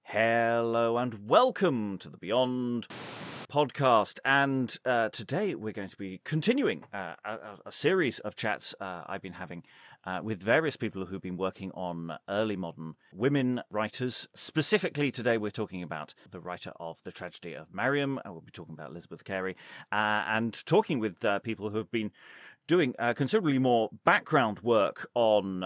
Hello and welcome to the Beyond podcast. And today we're going to be continuing a series of chats I've been having with various people who've been working on early modern women writers. Specifically today we're talking about the writer of The Tragedy of Mariam. We'll be talking about Elizabeth Carey and talking with people who have been doing considerably more background work on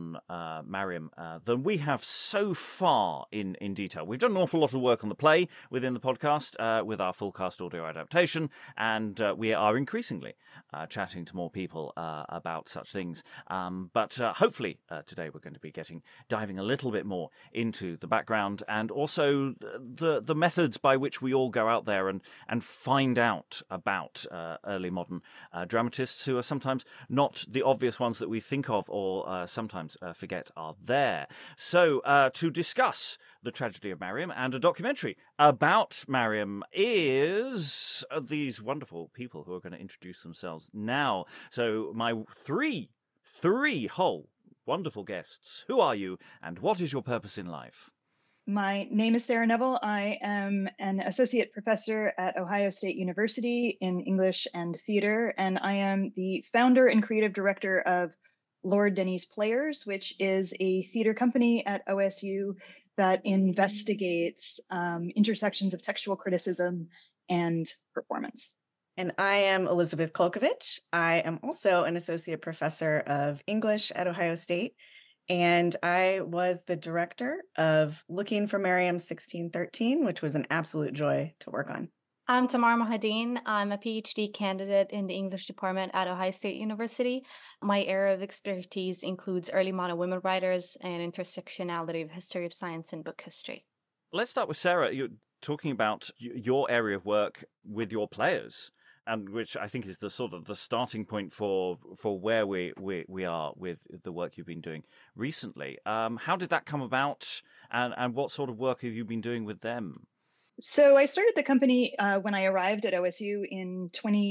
Mariam than we have so far in detail. We've done an awful lot of work on the play within the podcast with our full cast audio adaptation, and we are increasingly chatting to more people about such things. But hopefully today we're going to be diving a little bit more into the background and also the methods by which we all go out there and find out about early modern dramatists who are sometimes not the obvious ones that we think of or sometimes forget are there. So to discuss The Tragedy of Mariam and a documentary about Mariam is these wonderful people who are going to introduce themselves now. So my three whole wonderful guests. Who are you and what is your purpose in life? My name is Sarah Neville. I am an associate professor at Ohio State University in English and theater, and I am the founder and creative director of Lord Denny's Players, which is a theater company at OSU that investigates intersections of textual criticism and performance. And I am Elizabeth Kolkovich. I am also an associate professor of English at Ohio State. And I was the director of Looking for Mariam 1613, which was an absolute joy to work on. I'm Tamar Mohadeen. I'm a PhD candidate in the English department at Ohio State University. My area of expertise includes early modern women writers and intersectionality of history of science and book history. Let's start with Sarah. You're talking about your area of work with your players, and which I think is the sort of the starting point for where we are with the work you've been doing recently. How did that come about, and what sort of work have you been doing with them? So I started the company when I arrived at OSU in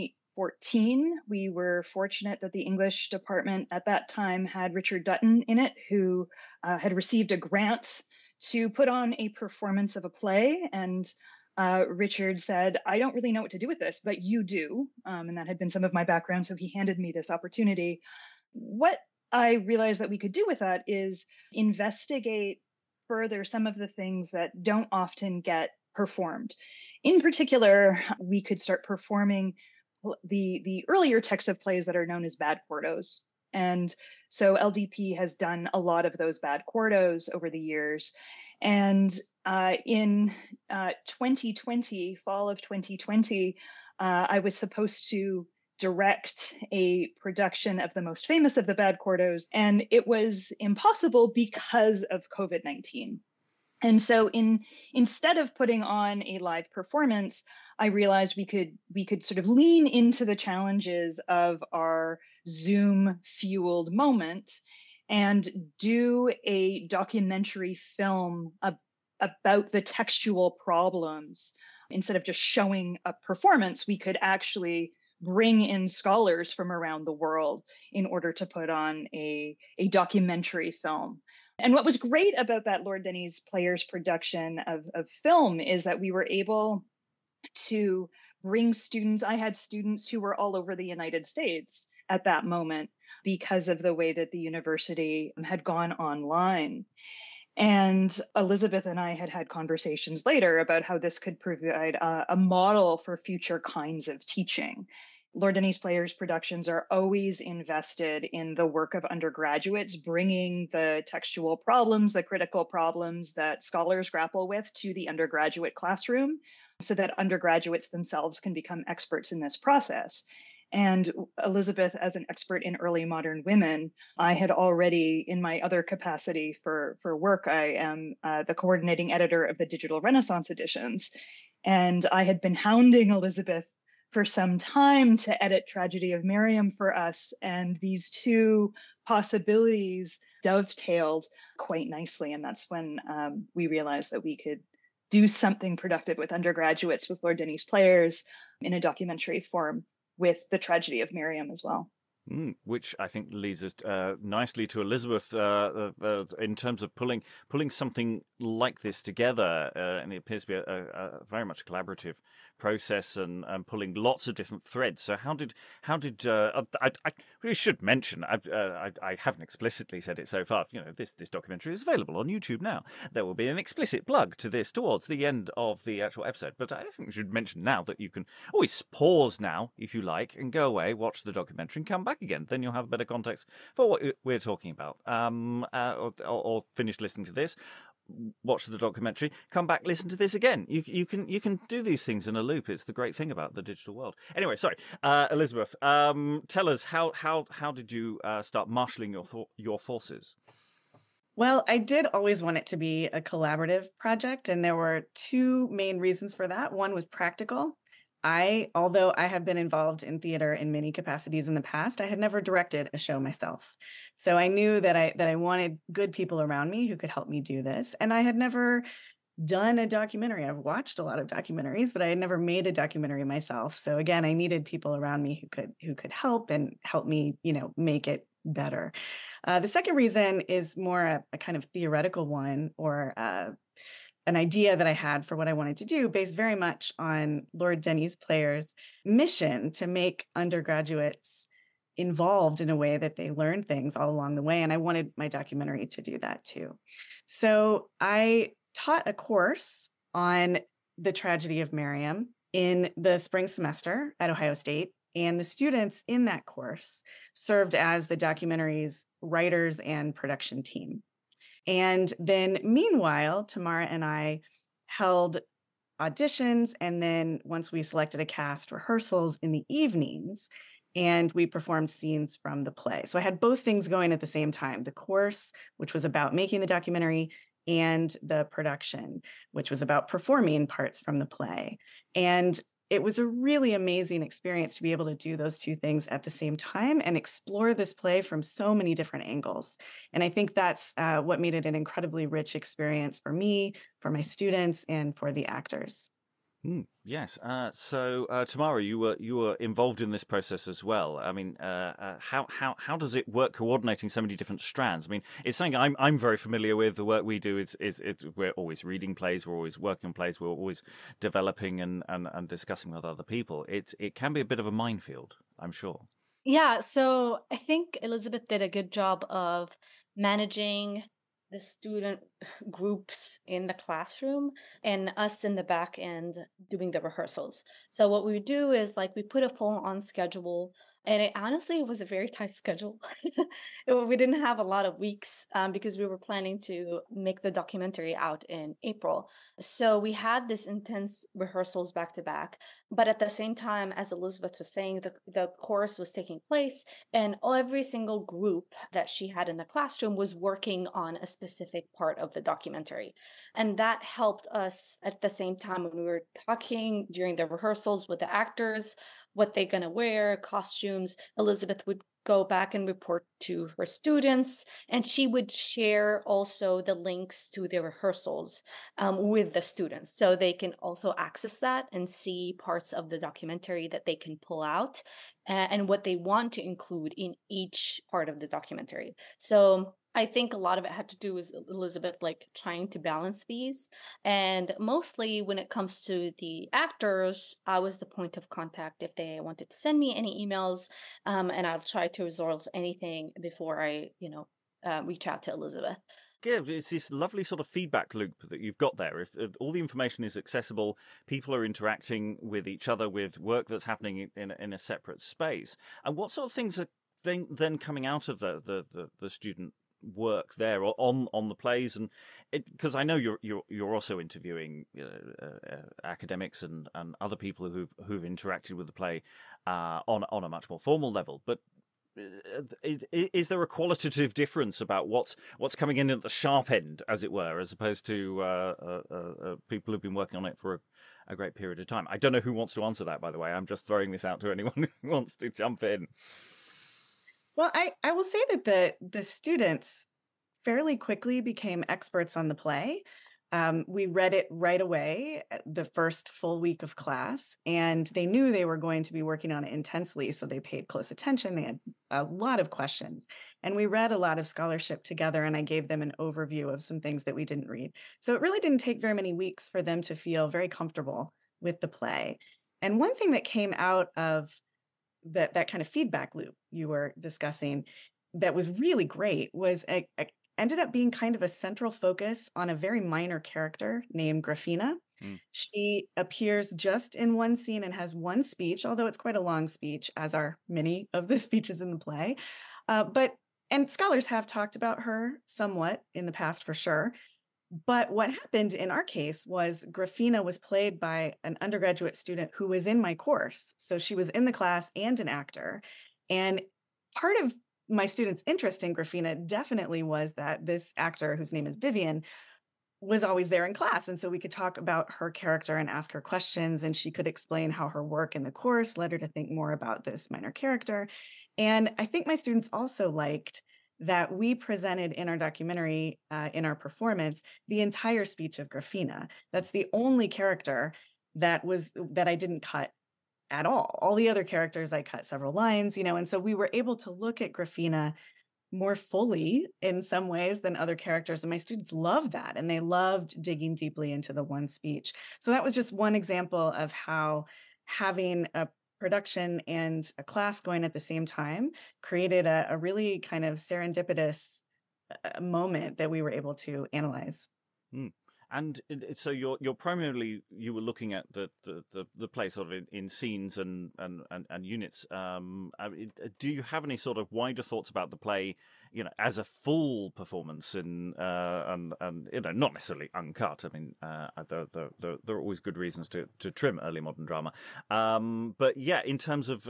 2014. We were fortunate that the English department at that time had Richard Dutton in it, who had received a grant to put on a performance of a play. And Richard said, I don't really know what to do with this, but you do. And that had been some of my background. So he handed me this opportunity. What I realized that we could do with that is investigate further some of the things that don't often get performed. In particular, we could start performing the earlier texts of plays that are known as bad quartos. And so LDP has done a lot of those bad quartos over the years. And in 2020, fall of 2020, I was supposed to direct a production of the most famous of the bad quartos, and it was impossible because of COVID-19. And so instead of putting on a live performance, I realized we could sort of lean into the challenges of our Zoom fueled moment and do a documentary film about the textual problems. Instead of just showing a performance, we could actually bring in scholars from around the world in order to put on a documentary film. And what was great about that Lord Denny's Players production of film is that we were able to bring students. I had students who were all over the United States at that moment because of the way that the university had gone online. And Elizabeth and I had conversations later about how this could provide a model for future kinds of teaching. Lord Denny's Players productions are always invested in the work of undergraduates, bringing the textual problems, the critical problems that scholars grapple with to the undergraduate classroom so that undergraduates themselves can become experts in this process. And Elizabeth, as an expert in early modern women, I had already, in my other capacity for work, I am the coordinating editor of the Digital Renaissance editions. And I had been hounding Elizabeth for some time to edit Tragedy of Mariam for us. And these two possibilities dovetailed quite nicely. And that's when we realized that we could do something productive with undergraduates with Lord Denny's Players in a documentary form with The Tragedy of Mariam as well. Which I think leads us nicely to Elizabeth in terms of pulling something like this together, and it appears to be a very much a collaborative process and pulling lots of different threads. So how did I really should mention, I haven't explicitly said it so far. This documentary is available on YouTube now. There will be an explicit plug to this towards the end of the actual episode, but I think we should mention now that you can always pause now if you like and go away, watch the documentary, and come back again. Then you'll have a better context for what we're talking about. Or finish listening to this, watch the documentary, come back, listen to this again. You can do these things in a loop. It's the great thing about the digital world. Anyway, sorry, Elizabeth, tell us how did you start marshalling your forces? Well, I did always want it to be a collaborative project, and there were two main reasons for that. One was practical. Although I have been involved in theater in many capacities in the past, I had never directed a show myself. So I knew that I wanted good people around me who could help me do this. And I had never done a documentary. I've watched a lot of documentaries, but I had never made a documentary myself. So again, I needed people around me who could help me, make it better. The second reason is more a kind of theoretical one, or an idea that I had for what I wanted to do, based very much on Lord Denys Player's mission to make undergraduates involved in a way that they learn things all along the way. And I wanted my documentary to do that too. So I taught a course on the tragedy of Miriam in the spring semester at Ohio State. And the students in that course served as the documentary's writers and production team. And then meanwhile, Tamara and I held auditions. And then once we selected a cast, rehearsals in the evenings, and we performed scenes from the play. So I had both things going at the same time: the course, which was about making the documentary, and the production, which was about performing parts from the play. And it was a really amazing experience to be able to do those two things at the same time and explore this play from so many different angles. And I think that's what made it an incredibly rich experience for me, for my students, and for the actors. Yes. So, Tamara, you were involved in this process as well. I mean, how does it work coordinating so many different strands? I mean, it's something I'm very familiar with. The work we do is we're always reading plays, we're always working on plays, we're always developing and discussing with other people. It can be a bit of a minefield, I'm sure. Yeah, so I think Elizabeth did a good job of managing the student groups in the classroom and us in the back end doing the rehearsals. So what we would do is we put a full on schedule, and it honestly was a very tight schedule. We didn't have a lot of weeks because we were planning to make the documentary out in April. So we had this intense rehearsals back to back. But at the same time, as Elizabeth was saying, the course was taking place, and every single group that she had in the classroom was working on a specific part of the documentary. And that helped us at the same time when we were talking during the rehearsals with the actors, what they're going to wear, costumes. Elizabeth would go back and report to her students, and she would share also the links to the rehearsals with the students, so they can also access that and see parts of the documentary that they can pull out and what they want to include in each part of the documentary. So I think a lot of it had to do with Elizabeth trying to balance these. And mostly when it comes to the actors, I was the point of contact if they wanted to send me any emails. And I'll try to resolve anything before I, reach out to Elizabeth. Yeah, it's this lovely sort of feedback loop that you've got there. If all the information is accessible, people are interacting with each other with work that's happening in a separate space. And what sort of things are then coming out of the student work there or on the plays? And because I know you're also interviewing academics and other people who've interacted with the play on a much more formal level, but is there a qualitative difference about what's coming in at the sharp end, as it were, as opposed to people who've been working on it for a great period of time? I don't know who wants to answer that, by the way. I'm just throwing this out to anyone who wants to jump in. Well, I will say that the students fairly quickly became experts on the play. We read it right away, the first full week of class, and they knew they were going to be working on it intensely. So they paid close attention. They had a lot of questions, and we read a lot of scholarship together, and I gave them an overview of some things that we didn't read. So it really didn't take very many weeks for them to feel very comfortable with the play. And one thing that came out of that kind of feedback loop you were discussing that was really great was ended up being kind of a central focus on a very minor character named Grafina. She appears just in one scene and has one speech, although it's quite a long speech, as are many of the speeches in the play. And scholars have talked about her somewhat in the past for sure. But what happened in our case was Grafina was played by an undergraduate student who was in my course. So she was in the class and an actor. And part of my students' interest in Grafina definitely was that this actor, whose name is Vivian, was always there in class. And so we could talk about her character and ask her questions, and she could explain how her work in the course led her to think more about this minor character. And I think my students also liked that we presented in our documentary, in our performance, the entire speech of Grafina. That's the only character that I didn't cut at all. All the other characters, I cut several lines, and so we were able to look at Grafina more fully in some ways than other characters. And my students loved that. And they loved digging deeply into the one speech. So that was just one example of how having a production and a class going at the same time created a really kind of serendipitous moment that we were able to analyze. And so you're primarily, you were looking at the play sort of in scenes and units. Do you have any sort of wider thoughts about the play, as a full performance and not necessarily uncut? I mean, there are always good reasons to trim early modern drama. But yeah, in terms of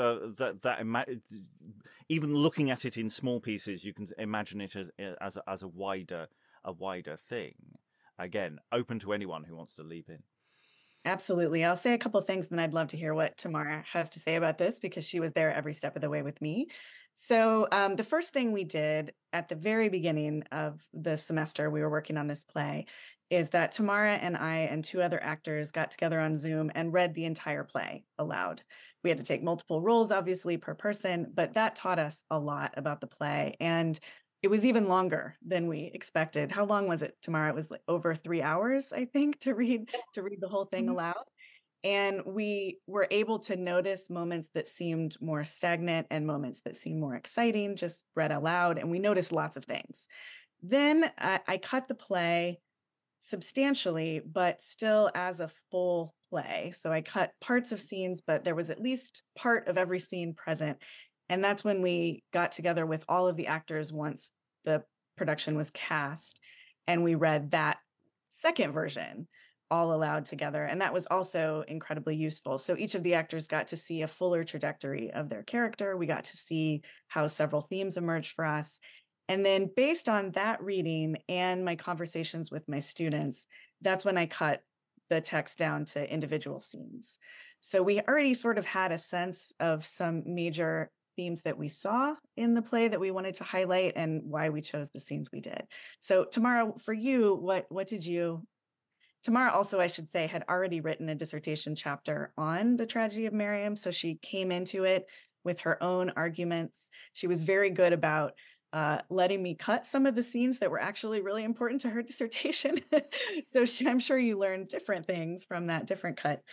even looking at it in small pieces, you can imagine it as a wider thing. Again, open to anyone who wants to leap in. Absolutely. I'll say a couple of things, and I'd love to hear what Tamara has to say about this because she was there every step of the way with me. So the first thing we did at the very beginning of the semester we were working on this play is that Tamara and I and two other actors got together on Zoom and read the entire play aloud. We had to take multiple roles, obviously, per person, but that taught us a lot about the play. And it was even longer than we expected. How long was it, Tamara? It was like over 3 hours, I think, to read the whole thing aloud. And we were able to notice moments that seemed more stagnant and moments that seemed more exciting, just read aloud. And we noticed lots of things. Then I cut the play substantially, but still as a full play. So I cut parts of scenes, but there was at least part of every scene present. And that's when we got together with all of the actors once the production was cast, and we read that second version all aloud together. And that was also incredibly useful. So each of the actors got to see a fuller trajectory of their character. We got to see how several themes emerged for us. And then based on that reading and my conversations with my students, that's when I cut the text down to individual scenes. So we already sort of had a sense of some major themes that we saw in the play that we wanted to highlight and why we chose the scenes we did. So Tamara, for you, what did you... Tamara also, I should say, had already written a dissertation chapter on the tragedy of Miriam. So she came into it with her own arguments. She was very good about letting me cut some of the scenes that were actually really important to her dissertation. So I'm sure you learned different things from that different cut.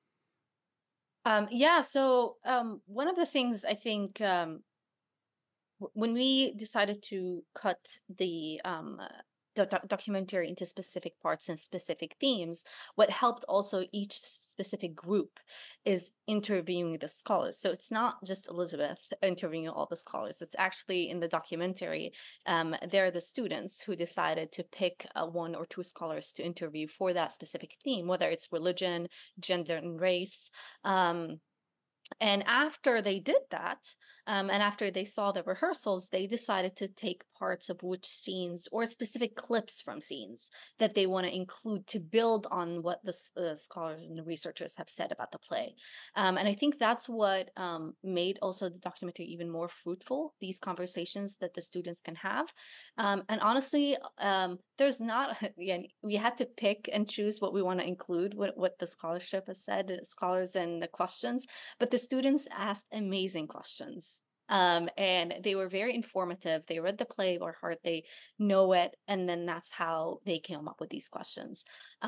So one of the things I think when we decided to cut the documentary into specific parts and specific themes, what helped also each specific group is interviewing the scholars. So it's not just Elizabeth interviewing all the scholars. It's actually in the documentary, they're the students who decided to pick one or two scholars to interview for that specific theme, whether it's religion, gender, and race. And after they did that, And after they saw the rehearsals, they decided to take parts of which scenes or specific clips from scenes that they want to include to build on what the scholars and the researchers have said about the play. And I think that's what made also the documentary even more fruitful, these conversations that the students can have. And honestly, there's not, yeah, we had to pick and choose what we want to include, what the scholarship has said, the scholars and the questions, but the students asked amazing questions. And they were very informative. They read the play by heart, they know it, and then that's how they came up with these questions.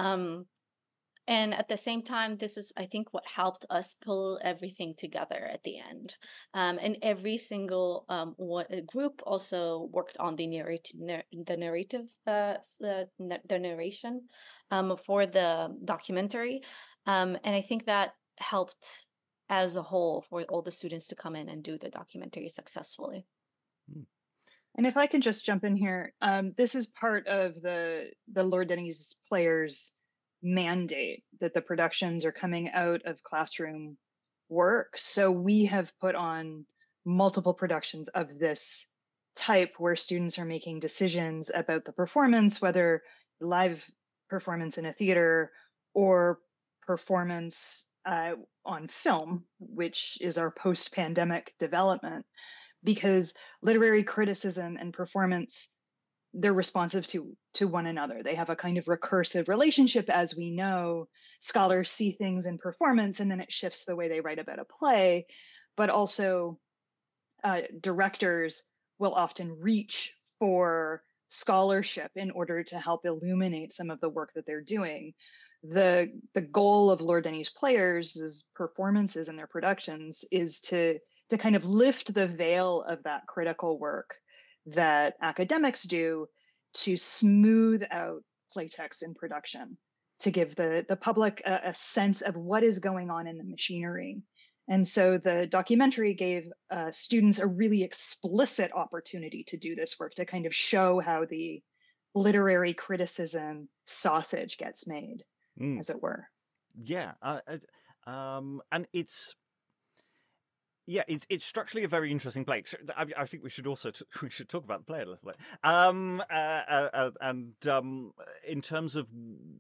And at the same time, this is, I think, what helped us pull everything together at the end. And every single group also worked on the narrative, the narration for the documentary. And I think that helped as a whole for all the students to come in and do the documentary successfully. And if I can just jump in here, this is part of the Lord Denny's Players mandate that the productions are coming out of classroom work. So we have put on multiple productions of this type where students are making decisions about the performance, whether live performance in a theater or performance on film, which is our post-pandemic development, because literary criticism and performance, they're responsive to one another. They have a kind of recursive relationship. As we know, scholars see things in performance and then it shifts the way they write about a play, but also directors will often reach for scholarship in order to help illuminate some of the work that they're doing. The goal of Lord Denny's Players' performances and their productions is to kind of lift the veil of that critical work that academics do to smooth out playtext in production, to give the public a sense of what is going on in the machinery. And so the documentary gave students a really explicit opportunity to do this work, to kind of show how the literary criticism sausage gets made, as it were. Yeah, and it's structurally a very interesting play. I think we should also we should talk about the play a little bit. And in terms of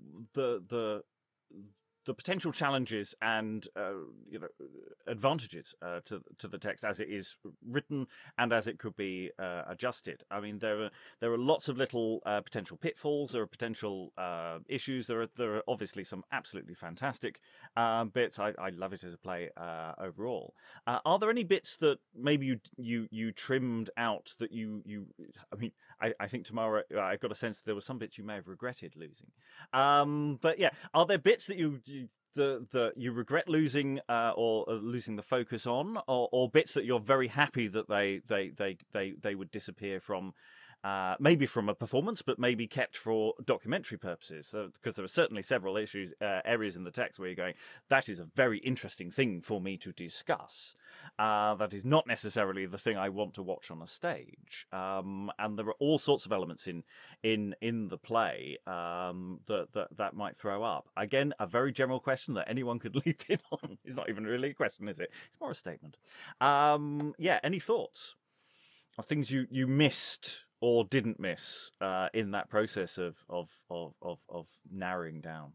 the potential challenges and advantages to the text as it is written and as it could be adjusted. I mean, there are lots of little potential pitfalls. There are potential issues. There are obviously some absolutely fantastic bits. I love it as a play overall. Are there any bits that maybe you trimmed out that you? I mean, I think Tamara, I've got a sense that there were some bits you may have regretted losing. But yeah, are there bits that you regret losing or losing the focus on, or bits that you're very happy that they would disappear from, maybe from a performance, but maybe kept for documentary purposes? Because there are certainly several areas in the text where you're going, that is a very interesting thing for me to discuss. That is not necessarily the thing I want to watch on a stage. And there are all sorts of elements in the play that might throw up. Again, a very general question that anyone could leap in on. It's not even really a question, is it? It's more a statement. Yeah, any thoughts? Or things you missed or didn't miss in that process of narrowing down?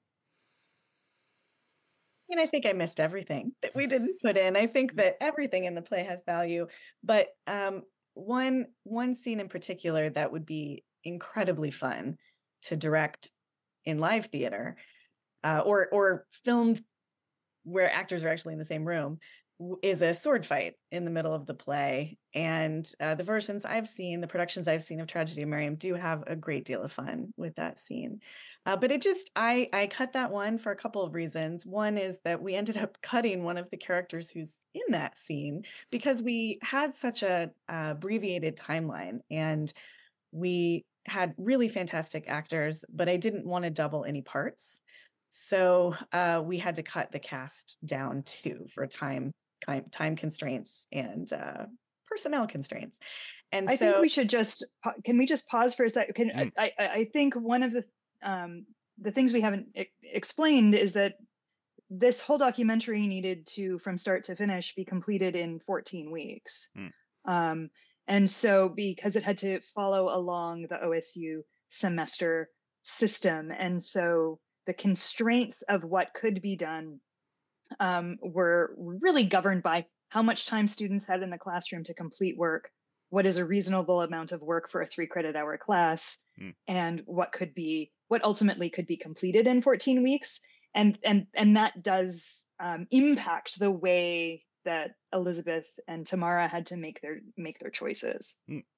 And I think I missed everything that we didn't put in. I think that everything in the play has value, but one scene in particular that would be incredibly fun to direct in live theater, or filmed where actors are actually in the same room, is a sword fight in the middle of the play. And the versions I've seen, the productions I've seen of Tragedy of Miriam, do have a great deal of fun with that scene. But I cut that one for a couple of reasons. One is that we ended up cutting one of the characters who's in that scene because we had such a abbreviated timeline, and we had really fantastic actors, but I didn't want to double any parts. So we had to cut the cast down too for time constraints and personnel constraints. And I think we should can we just pause for a second? I think one of the things we haven't explained is that this whole documentary needed to, from start to finish, be completed in 14 weeks. And so because it had to follow along the OSU semester system, and so the constraints of what could be done were really governed by how much time students had in the classroom to complete work, what is a reasonable amount of work for a 3-credit hour class, and what ultimately could be completed in 14 weeks. And that does impact the way that Elizabeth and Tamara had to make their choices.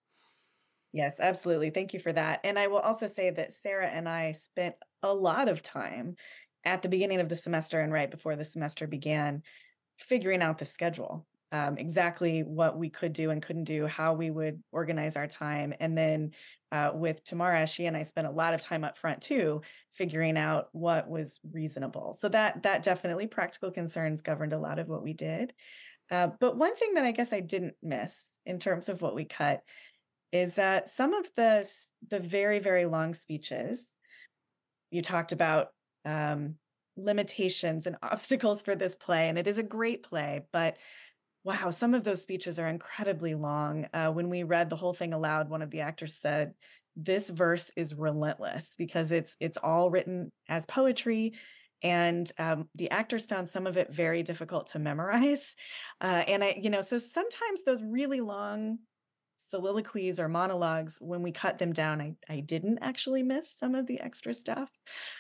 Yes, absolutely. Thank you for that. And I will also say that Sarah and I spent a lot of time at the beginning of the semester and right before the semester began figuring out the schedule, exactly what we could do and couldn't do, how we would organize our time. And then with Tamara, she and I spent a lot of time up front too, figuring out what was reasonable. So that definitely, practical concerns governed a lot of what we did. But one thing that I guess I didn't miss in terms of what we cut is that some of the very, very long speeches, you talked about limitations and obstacles for this play, and it is a great play, but wow, some of those speeches are incredibly long. When we read the whole thing aloud, one of the actors said, "This verse is relentless," because it's all written as poetry, and the actors found some of it very difficult to memorize. And so sometimes those really long soliloquies or monologues, when we cut them down, I didn't actually miss some of the extra stuff.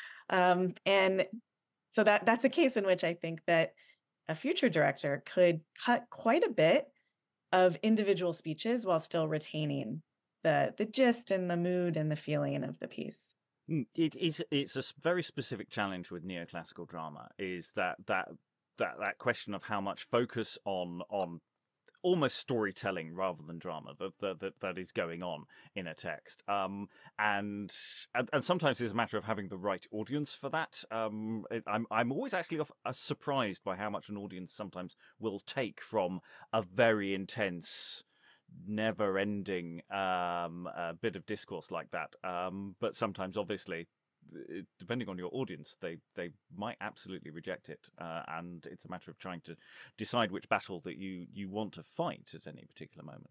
And so that's a case in which I think that a future director could cut quite a bit of individual speeches while still retaining the gist and the mood and the feeling of the piece. It's a very specific challenge with neoclassical drama, is that question of how much focus on almost storytelling rather than drama that is going on in a text, and sometimes it's a matter of having the right audience for that. I'm always actually surprised by how much an audience sometimes will take from a very intense, never-ending bit of discourse like that. But sometimes, obviously, depending on your audience, they might absolutely reject it, and it's a matter of trying to decide which battle that you want to fight at any particular moment.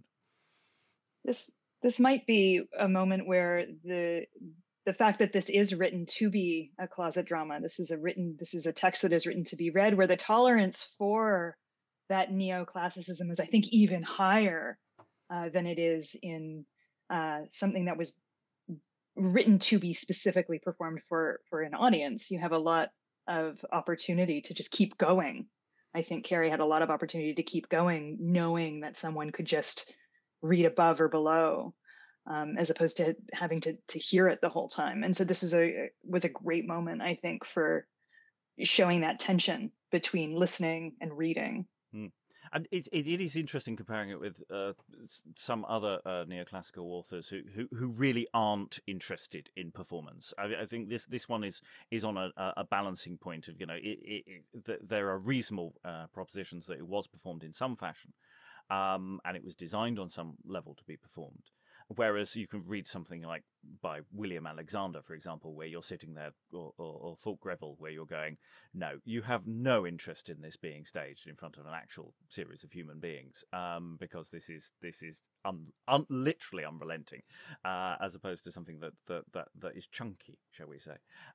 This might be a moment where the fact that this is written to be a closet drama, this is a text that is written to be read, where the tolerance for that neoclassicism is, I think, even higher than it is in something that was written to be specifically performed for an audience. You have a lot of opportunity to just keep going. I think Carrie had a lot of opportunity to keep going, knowing that someone could just read above or below, as opposed to having to hear it the whole time. And so this was a great moment, I think, for showing that tension between listening and reading. And it is interesting comparing it with some other neoclassical authors who really aren't interested in performance. I think this one is on a balancing point of, there are reasonable propositions that it was performed in some fashion, and it was designed on some level to be performed. Whereas you can read something like by William Alexander, for example, where you're sitting there, or Fulk Greville, where you're going, no, you have no interest in this being staged in front of an actual series of human beings, because this is literally unrelenting, as opposed to something that is chunky, shall we say.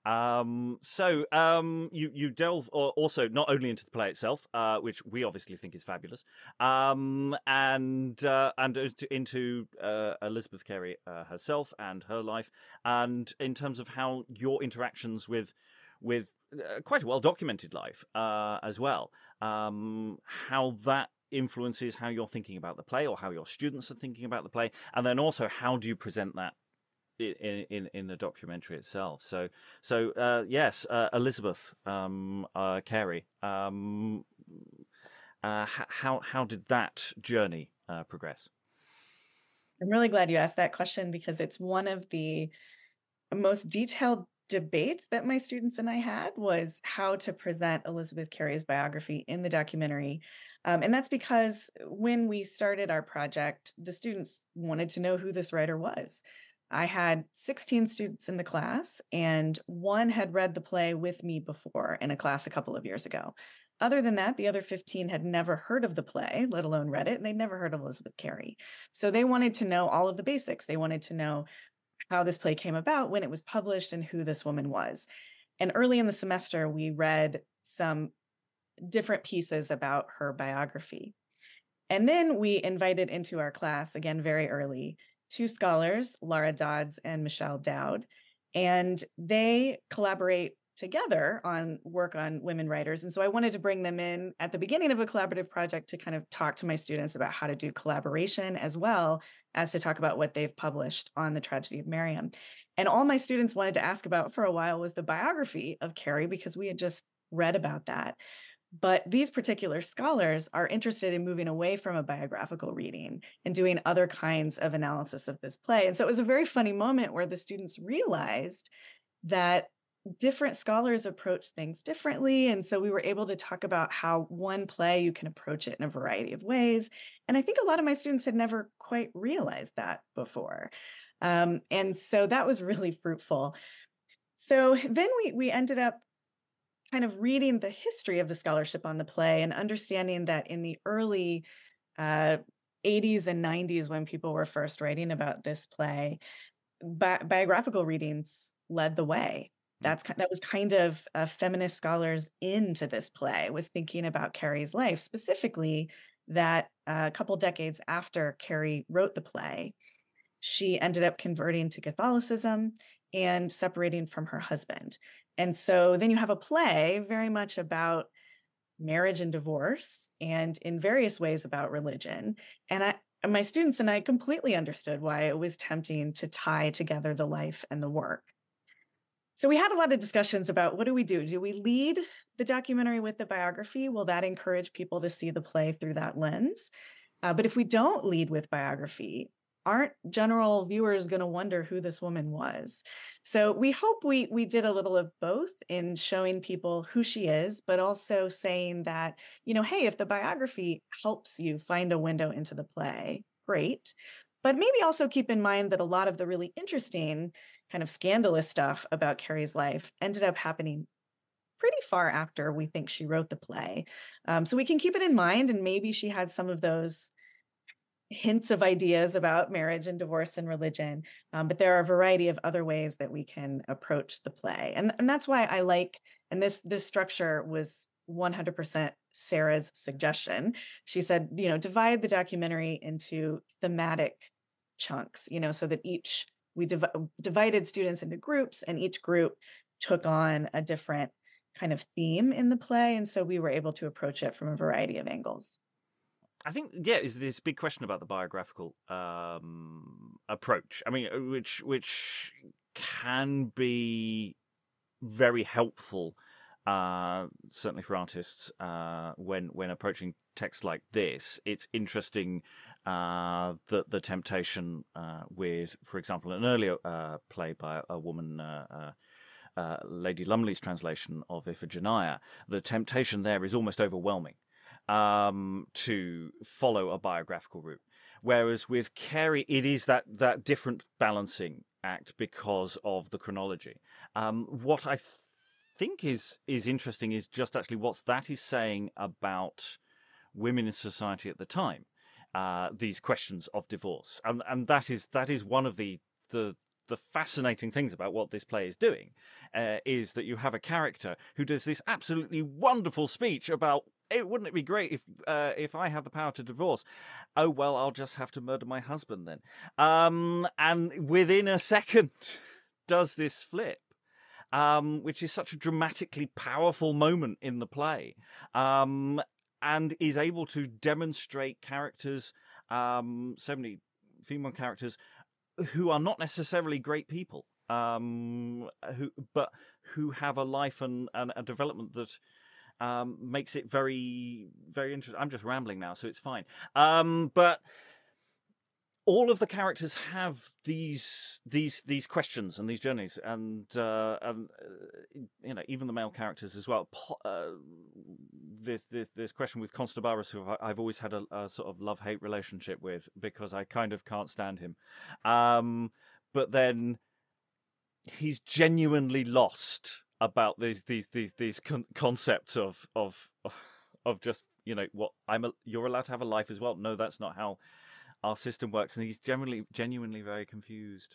So you delve also not only into the play itself, which we obviously think is fabulous, and into Elizabeth Carey herself and her life, and in terms of how your interactions with quite a well-documented life as well, how that influences how you're thinking about the play, or how your students are thinking about the play, and then also how do you present that in the documentary itself. So yes, Elizabeth Carey, how did that journey progress? I'm really glad you asked that question, because it's one of the most detailed debates that my students and I had, was how to present Elizabeth Carey's biography in the documentary. And that's because when we started our project, the students wanted to know who this writer was. I had 16 students in the class, and one had read the play with me before in a class a couple of years ago. Other than that, the other 15 had never heard of the play, let alone read it, and they'd never heard of Elizabeth Carey. So they wanted to know all of the basics. They wanted to know how this play came about, when it was published, and who this woman was. And early in the semester, we read some different pieces about her biography. And then we invited into our class, again, very early, two scholars, Lara Dodds and Michelle Dowd, and they collaborate together on work on women writers. And so I wanted to bring them in at the beginning of a collaborative project to kind of talk to my students about how to do collaboration, as well as to talk about what they've published on the tragedy of Miriam. And all my students wanted to ask about for a while was the biography of Carey, because we had just read about that. But these particular scholars are interested in moving away from a biographical reading and doing other kinds of analysis of this play. And so it was a very funny moment where the students realized that different scholars approach things differently. And so we were able to talk about how one play, you can approach it in a variety of ways. And I think a lot of my students had never quite realized that before. And so that was really fruitful. So then we ended up kind of reading the history of the scholarship on the play and understanding that in the early 80s and 90s, when people were first writing about this play, biographical readings led the way. That was kind of feminist scholars into this play, was thinking about Carey's life, specifically that a couple decades after Carey wrote the play, she ended up converting to Catholicism and separating from her husband. And so then you have a play very much about marriage and divorce, and in various ways about religion. And my students and I completely understood why it was tempting to tie together the life and the work. So we had a lot of discussions about, what do we do? Do we lead the documentary with the biography? Will that encourage people to see the play through that lens? But if we don't lead with biography, aren't general viewers going to wonder who this woman was? So we hope we did a little of both in showing people who she is, but also saying that, hey, if the biography helps you find a window into the play, great. But maybe also keep in mind that a lot of the really interesting, kind of scandalous stuff about Carey's life ended up happening pretty far after we think she wrote the play. So we can keep it in mind, and maybe she had some of those hints of ideas about marriage and divorce and religion, but there are a variety of other ways that we can approach the play. And that's why I like, and this structure was 100% Sarah's suggestion. She said, divide the documentary into thematic chunks, so that we divided students into groups, and each group took on a different kind of theme in the play. And so we were able to approach it from a variety of angles. I think, is this big question about the biographical approach. I mean, which can be very helpful, certainly for artists, when approaching text like this. It's interesting that the temptation with, for example, an earlier play by a woman, Lady Lumley's translation of Iphigenia, the temptation there is almost overwhelming. To follow a biographical route. Whereas with Carey, it is that different balancing act because of the chronology. What I think is interesting is just actually what that is saying about women in society at the time. These questions of divorce, and that is one of the fascinating things about what this play is doing, is that you have a character who does this absolutely wonderful speech about, wouldn't it be great if I had the power to divorce? Oh, well, I'll just have to murder my husband then. And within a second does this flip, which is such a dramatically powerful moment in the play, and is able to demonstrate characters, so many female characters, who are not necessarily great people, who have a life and a development that makes it very, very interesting. I'm just rambling now, so it's fine. But all of the characters have these questions and these journeys, and even the male characters as well. This question with Constabarus, who I've always had a sort of love-hate relationship with, because I kind of can't stand him. but then he's genuinely lost about these concepts of just, you know, what you're allowed to have a life as well. No, that's not how our system works, and he's genuinely very confused.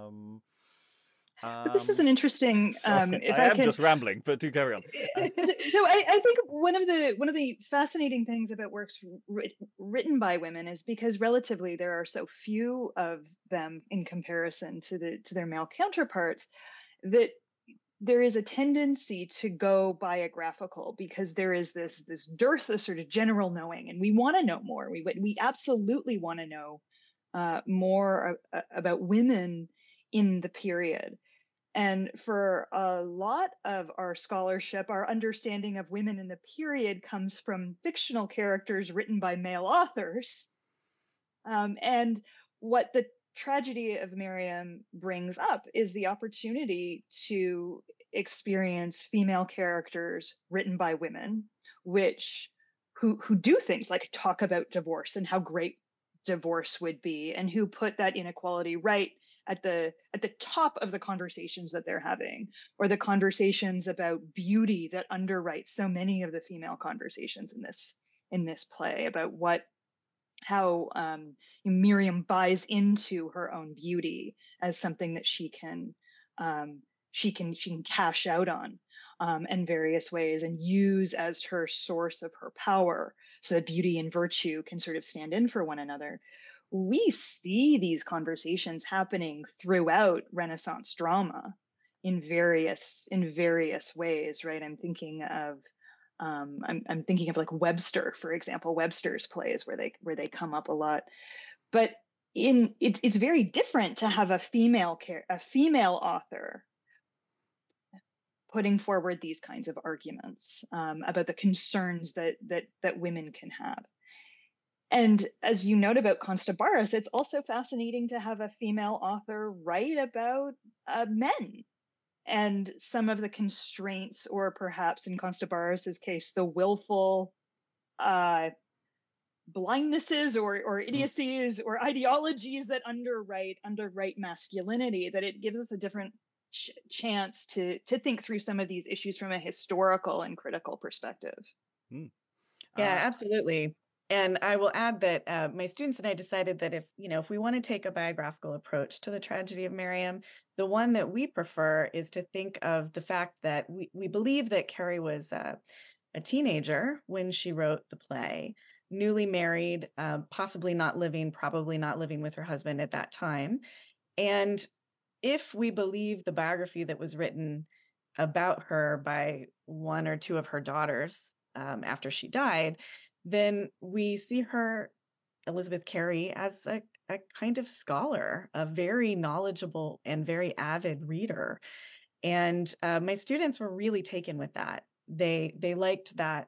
But this is an interesting. If I I am can just rambling, but do carry on. So I think one of the fascinating things about works written by women is because relatively there are so few of them in comparison to their male counterparts, that there is a tendency to go biographical because there is this dearth of sort of general knowing, and we want to know more. We absolutely want to know more about women in the period. And for a lot of our scholarship, our understanding of women in the period comes from fictional characters written by male authors. And what the tragedy of Miriam brings up is the opportunity to experience female characters written by women, who do things like talk about divorce and how great divorce would be, and who put that inequality right at the top of the conversations that they're having, or the conversations about beauty that underwrite so many of the female conversations in this play, about how Miriam buys into her own beauty as something that she can cash out on in various ways and use as her source of her power, so that beauty and virtue can sort of stand in for one another. We see these conversations happening throughout Renaissance drama in various ways, right? I'm thinking of like Webster, for example, Webster's plays where they come up a lot. But it's very different to have a female author putting forward these kinds of arguments about the concerns that women can have. And as you note about Consta-Barros, it's also fascinating to have a female author write about men and some of the constraints, or perhaps in Consta-Barros's case, the willful blindnesses or idiocies or ideologies that underwrite masculinity, that it gives us a different chance to think through some of these issues from a historical and critical perspective. Yeah, absolutely. And I will add that my students and I decided that if we want to take a biographical approach to the tragedy of Miriam, the one that we prefer is to think of the fact that we believe that Carey was a teenager when she wrote the play, newly married, probably not living with her husband at that time. And if we believe the biography that was written about her by one or two of her daughters after she died, then we see her, Elizabeth Carey, as a kind of scholar, a very knowledgeable and very avid reader. And my students were really taken with that. They liked that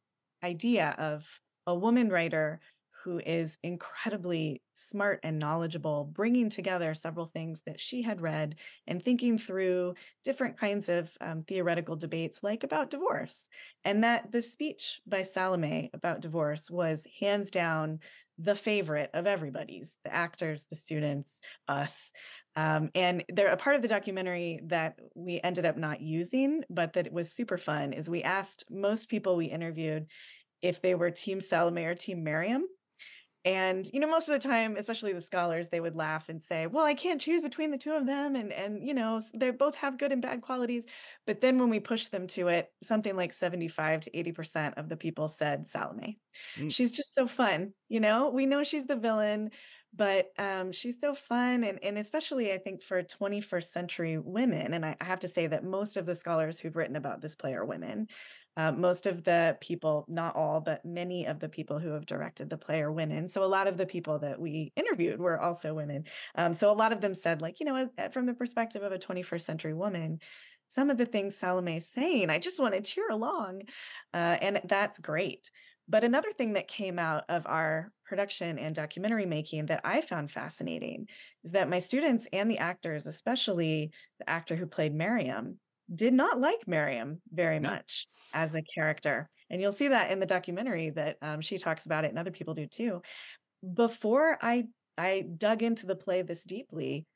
idea of a woman writer who is incredibly smart and knowledgeable, bringing together several things that she had read and thinking through different kinds of theoretical debates, like about divorce. And that the speech by Salome about divorce was hands down the favorite of everybody's, the actors, the students, us. And they're a part of the documentary that we ended up not using, but that it was super fun, is we asked most people we interviewed if they were Team Salome or Team Miriam. And, most of the time, especially the scholars, they would laugh and say, well, I can't choose between the two of them. And they both have good and bad qualities. But then when we pushed them to it, something like 75 to 80% of the people said Salome. She's just so fun. We know she's the villain, but she's so fun. And especially, I think, for 21st century women. And I have to say that most of the scholars who've written about this play are women. Most of the people, not all, but many of the people who have directed the play are women. So a lot of the people that we interviewed were also women. So a lot of them said, from the perspective of a 21st century woman, some of the things Salome is saying, I just want to cheer along. And that's great. But another thing that came out of our production and documentary making that I found fascinating is that my students and the actors, especially the actor who played Miriam, did not like Miriam very much as a character. And you'll see that in the documentary that she talks about it, and other people do too. Before I dug into the play this deeply,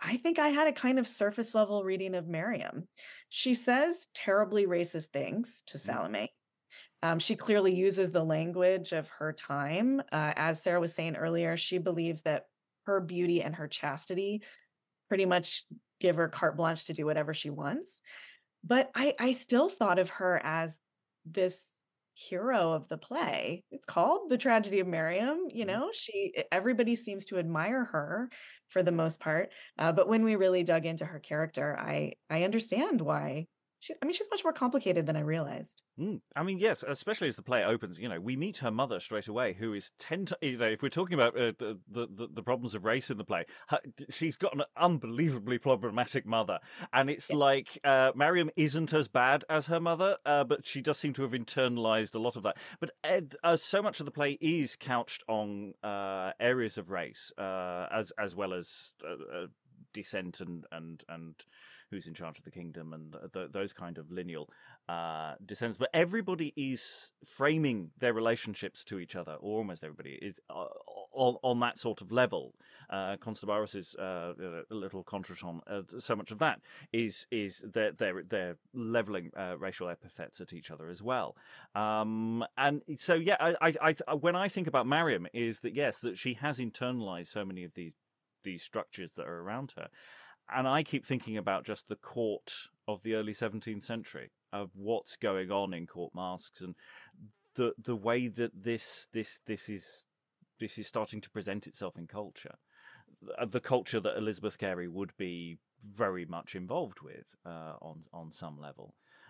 I think I had a kind of surface level reading of Miriam. She says terribly racist things to Salome. She clearly uses the language of her time. As Sarah was saying earlier, she believes that her beauty and her chastity pretty much give her carte blanche to do whatever she wants. But I still thought of her as this hero of the play. It's called The Tragedy of Miriam. Everybody seems to admire her for the most part. But when we really dug into her character, I understand why. She's much more complicated than I realized. I mean, yes, especially as the play opens, we meet her mother straight away, who is if we're talking about the problems of race in the play, she's got an unbelievably problematic mother, and it's like Mariam isn't as bad as her mother, but she does seem to have internalized a lot of that. But so much of the play is couched on areas of race, as well as descent and who's in charge of the kingdom and those kind of lineal descents. But everybody is framing their relationships to each other, or almost everybody is on that sort of level. Constabaros's little contretemps, so much of that is they're leveling racial epithets at each other as well. And so, yeah, I when I think about Mariam, is that yes, that she has internalized so many of these structures that are around her. And I keep thinking about just the court of the early 17th century, of what's going on in court masques, and the way that this is starting to present itself in culture, the culture that Elizabeth Carey would be very much involved with on some level,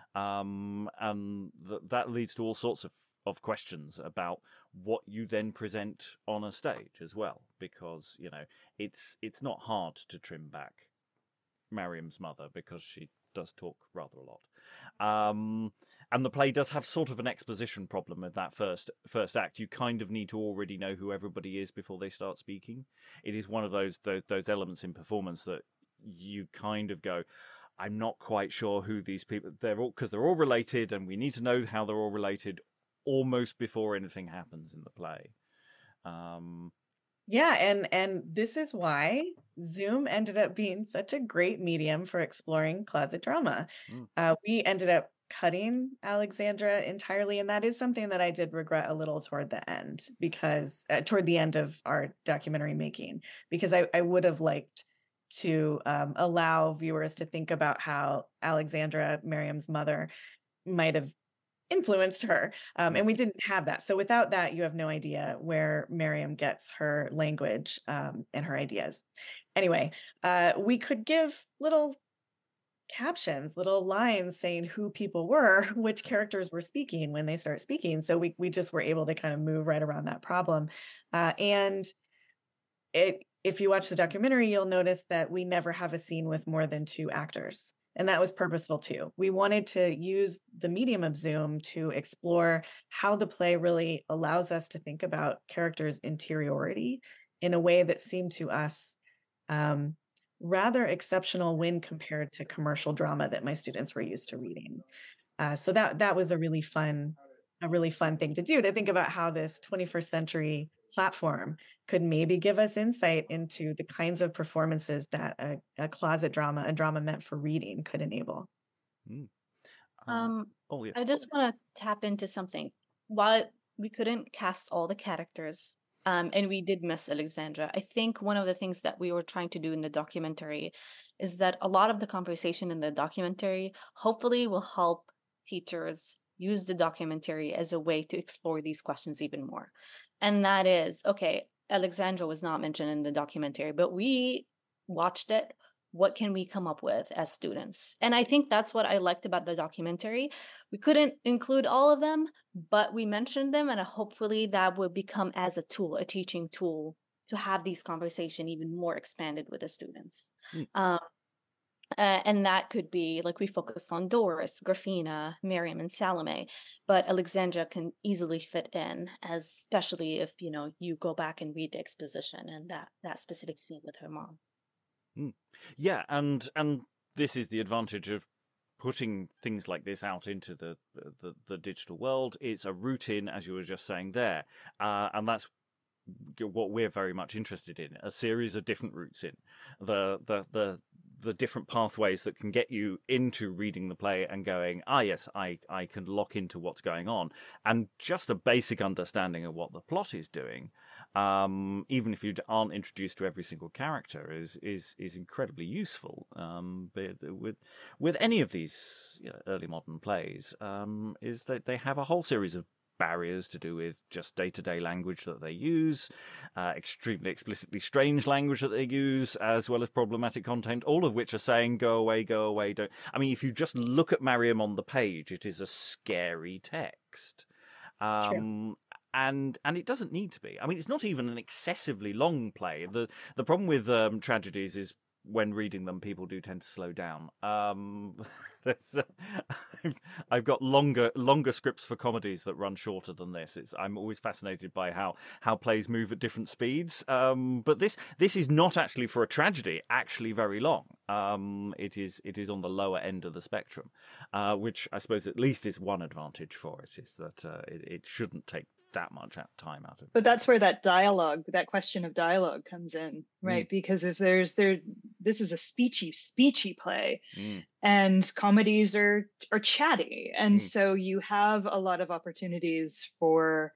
and that leads to all sorts of questions about what you then present on a stage as well, because it's not hard to trim back Mariam's mother, because she does talk rather a lot, and the play does have sort of an exposition problem with that first act. You kind of need to already know who everybody is before they start speaking. It is one of those elements in performance that you kind of go, I'm not quite sure who these people, they're all related, and we need to know how they're all related almost before anything happens in the play. Yeah, and this is why Zoom ended up being such a great medium for exploring closet drama. We ended up cutting Alexandra entirely, and that is something that I did regret a little toward the end, because toward the end of our documentary making, because I would have liked to allow viewers to think about how Alexandra, Miriam's mother, might have influenced her. And we didn't have that. So without that, you have no idea where Miriam gets her language and her ideas. Anyway, we could give little captions, little lines saying who people were, which characters were speaking when they start speaking. So we just were able to kind of move right around that problem. And if you watch the documentary, you'll notice that we never have a scene with more than 2 actors. And that was purposeful too. We wanted to use the medium of Zoom to explore how the play really allows us to think about characters' interiority in a way that seemed to us rather exceptional when compared to commercial drama that my students were used to reading. So that was a really fun thing to do, to think about how this 21st century platform could maybe give us insight into the kinds of performances that a closet drama, a drama meant for reading, could enable. Yeah. I just want to tap into something. While we couldn't cast all the characters, and we did miss Alexandra, I think one of the things that we were trying to do in the documentary is that a lot of the conversation in the documentary hopefully will help teachers use the documentary as a way to explore these questions even more. And that is, okay, Alexandra was not mentioned in the documentary, but we watched it. What can we come up with as students? And I think that's what I liked about the documentary. We couldn't include all of them, but we mentioned them, and hopefully that would become as a tool, a teaching tool, to have these conversations even more expanded with the students. And that could be, like, we focused on Doris, Grafina, Miriam, and Salome, but Alexandra can easily fit in, especially if you go back and read the exposition and that specific scene with her mom. Yeah, and this is the advantage of putting things like this out into the digital world. It's a route in, as you were just saying there, and that's what we're very much interested in, a series of different routes in the different pathways that can get you into reading the play and going, yes, I can lock into what's going on, and just a basic understanding of what the plot is doing, even if you aren't introduced to every single character, is incredibly useful. But with any of these early modern plays, is that they have a whole series of barriers to do with just day-to-day language that they use, extremely explicitly strange language that they use, as well as problematic content, all of which are saying, go away, don't. I mean, if you just look at Mariam on the page, it is a scary text. It's true. And it doesn't need to be. I mean, it's not even an excessively long play. The problem with tragedies is when reading them, people do tend to slow down. I've got longer scripts for comedies that run shorter than this. I'm always fascinated by how plays move at different speeds. But this is not actually, for a tragedy, actually very long. It is on the lower end of the spectrum, which I suppose at least is one advantage for it, is that it shouldn't take that much time out of it. But that's where that question of dialogue comes in, right? Because if this is a speechy play, and comedies are chatty, and so you have a lot of opportunities for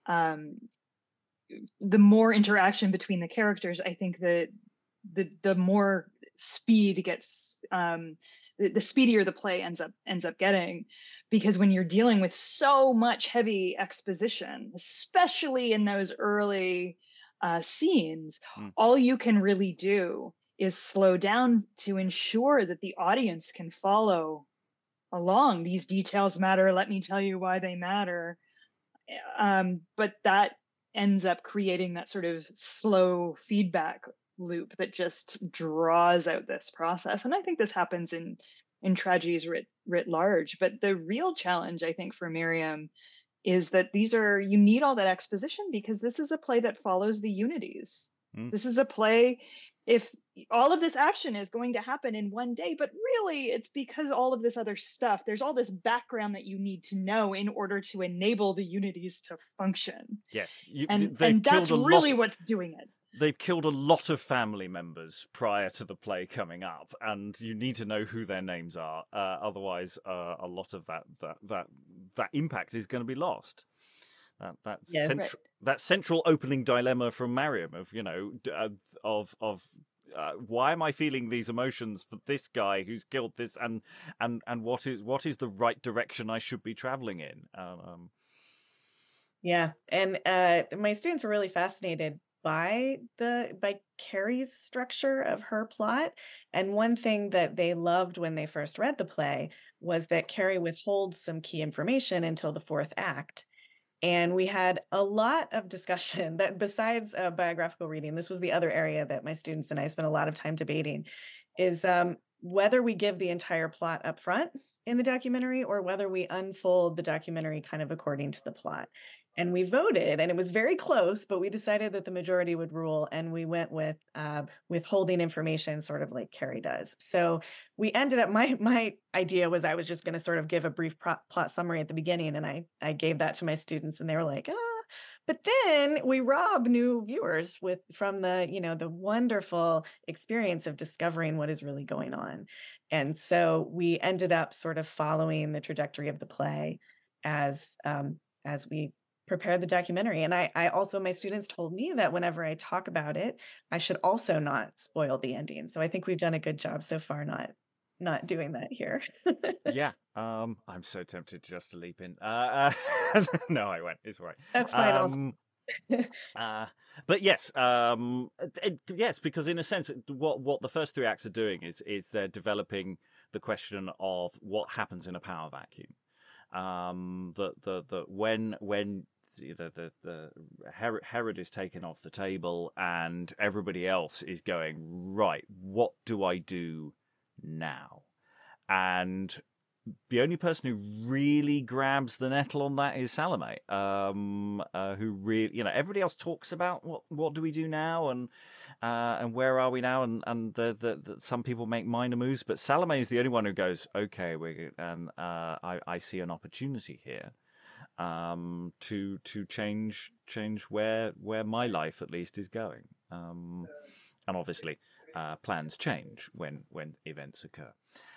the more interaction between the characters. I think that the more speed gets, the speedier the play ends up getting, because when you're dealing with so much heavy exposition, especially in those early scenes, all you can really do is slow down to ensure that the audience can follow along. These details matter. Let me tell you why they matter. But that ends up creating that sort of slow feedback loop that just draws out this process. And I think this happens in tragedies writ large. But the real challenge, I think, for Miriam is that you need all that exposition, because this is a play that follows the unities. This is a play, if all of this action is going to happen in one day, but really it's because all of this other stuff, there's all this background that you need to know in order to enable the unities to function. Yes. And that's really what's doing it. They've killed a lot of family members prior to the play coming up, and you need to know who their names are. Otherwise, a lot of that impact is going to be lost. That central opening dilemma from Mariam of why am I feeling these emotions for this guy who's killed this, and what is the right direction I should be traveling in? Yeah, and my students were really fascinated by Carrie's structure of her plot. And one thing that they loved when they first read the play was that Carrie withholds some key information until the fourth act. And we had a lot of discussion that, besides biographical reading, this was the other area that my students and I spent a lot of time debating, is whether we give the entire plot up front in the documentary or whether we unfold the documentary kind of according to the plot. And we voted, and it was very close, but we decided that the majority would rule, and we went with withholding information, sort of like Carrie does. So we ended up, my idea was I was just going to sort of give a brief plot summary at the beginning, and I gave that to my students, and they were like, But then we rob new viewers from the wonderful experience of discovering what is really going on. And so we ended up sort of following the trajectory of the play as we prepared the documentary. And I also, my students told me that whenever I talk about it, I should also not spoil the ending. So I think we've done a good job so far not doing that here. Yeah. I'm so tempted just to leap in. No, I won't. It's all right. That's fine. But yes, yes, because in a sense, what the first three acts are doing is they're developing the question of what happens in a power vacuum. When Herod is taken off the table and everybody else is going, right, what do I do now? And the only person who really grabs the nettle on that is Salome, who really, everybody else talks about what do we do now and where are we now, and some people make minor moves, but Salome is the only one who goes, okay, I see an opportunity here. to change where my life at least is going. And obviously, plans change when events occur.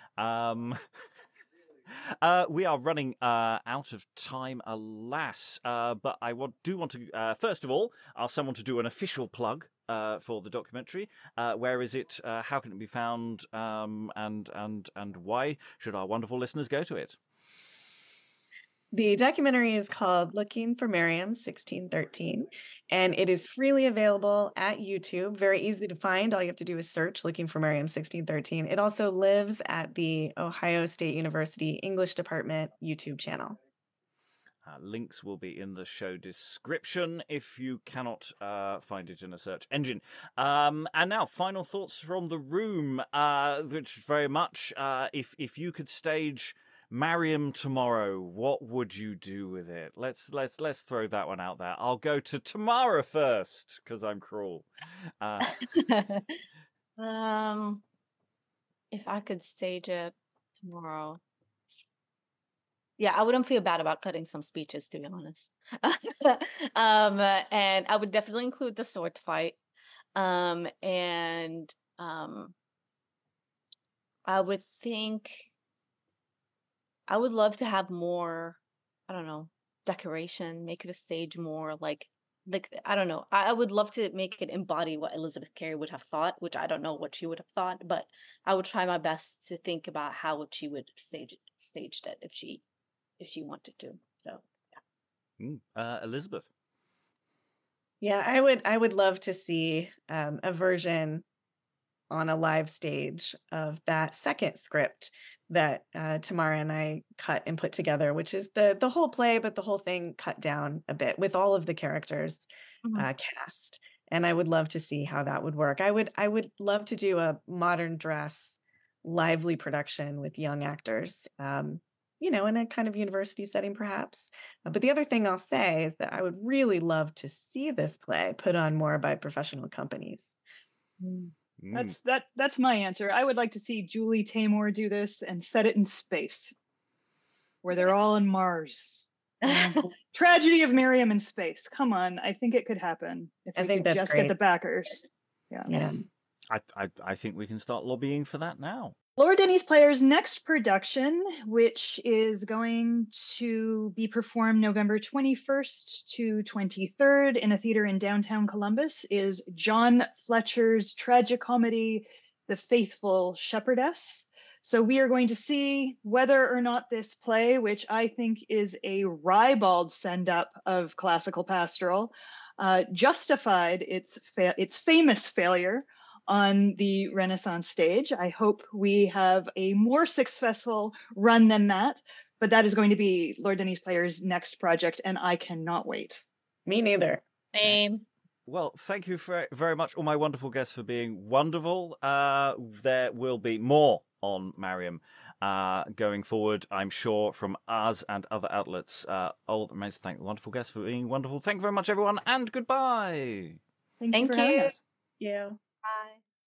We are running out of time, alas. But I do want to, first of all, ask someone to do an official plug for the documentary. Where is it? How can it be found? And why should our wonderful listeners go to it? The documentary is called Looking for Miriam 1613, and it is freely available at YouTube. Very easy to find. All you have to do is search Looking for Miriam 1613. It also lives at the Ohio State University English Department YouTube channel. Links will be in the show description if you cannot find it in a search engine. And now, final thoughts from the room, which very much, if you could stage Mariam tomorrow, what would you do with it? Let's throw that one out there. I'll go to Tamara first because I'm cruel. If I could stage it tomorrow, yeah, I wouldn't feel bad about cutting some speeches, to be honest. And I would definitely include the sword fight. And I would think. I would love to have more, I don't know, decoration, make the stage more like I don't know. I would love to make it embody what Elizabeth Carey would have thought, which I don't know what she would have thought, but I would try my best to think about how she would staged it if she wanted to. So yeah. Elizabeth. Yeah, I would love to see a version on a live stage of that second script that Tamara and I cut and put together, which is the whole play, but the whole thing cut down a bit with all of the characters cast. And I would love to see how that would work. I would love to do a modern dress, lively production with young actors, in a kind of university setting, perhaps. But the other thing I'll say is that I would really love to see this play put on more by professional companies. That's my answer. I would like to see Julie Taymor do this and set it in space, where they're all in Mars. Tragedy of Miriam in space. Come on, I think it could happen if we could just get the backers. Yeah. I think we can start lobbying for that now. Lord Denny's Player's next production, which is going to be performed November 21st to 23rd in a theater in downtown Columbus, is John Fletcher's tragicomedy, The Faithful Shepherdess. So we are going to see whether or not this play, which I think is a ribald send-up of classical pastoral, justified its famous failure on the Renaissance stage. I hope we have a more successful run than that, but that is going to be Lord Denny's Player's next project, and I cannot wait. Me neither. Same. Well, thank you very much, all my wonderful guests, for being wonderful. There will be more on Mariam going forward, I'm sure, from us and other outlets. Amazing. Thank the wonderful guests for being wonderful. Thank you very much, everyone, and goodbye. Thank you for having us. Yeah. Bye.